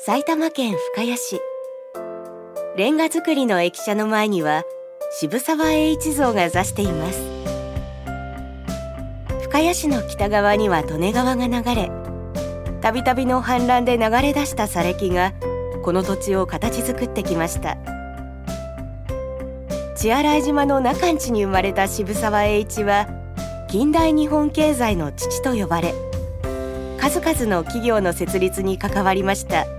埼玉県深谷市。レンガ造りの駅舎の前には渋沢栄一像が座しています。深谷市の北側には利根川が流れ、たびたびの氾濫で流れ出した砂礫がこの土地を形作ってきました。血洗島の中んちに生まれた渋沢栄一は近代日本経済の父と呼ばれ、数々の企業の設立に関わりました。